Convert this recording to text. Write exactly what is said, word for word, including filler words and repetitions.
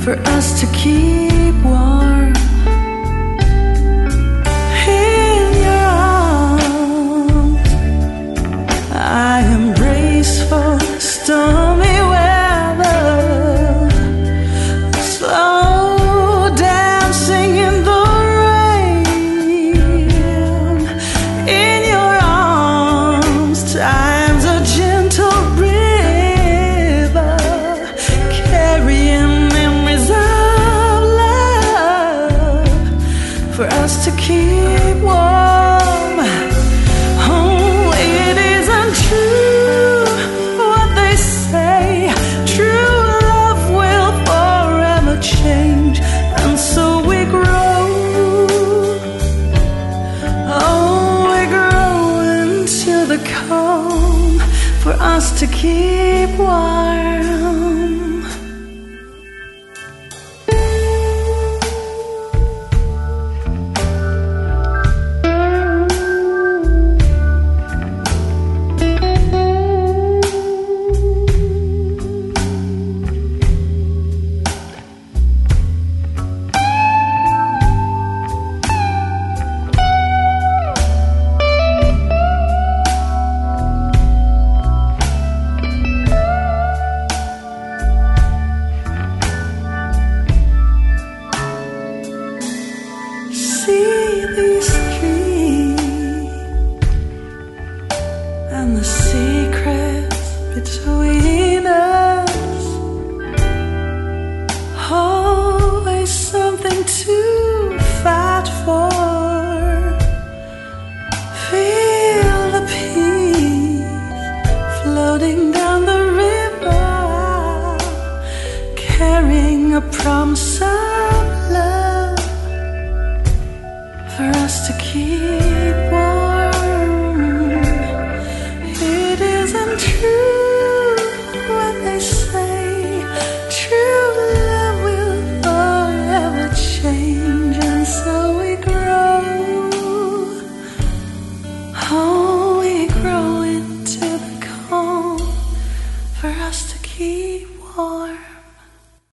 for us to keep warm. In your arms, I embrace for stormy weather, slow dancing in the rain. In your arms, time's a gentle river, carrying memories of love for us to keep warm. Oh, it isn't true what they say. True love will forever change, and so we grow. Oh, we grow into the calm for us to keep warm. See these streets and the secrets between us. Always something to fight for. Feel the peace floating down the river, carrying a promise of love for us to keep warm.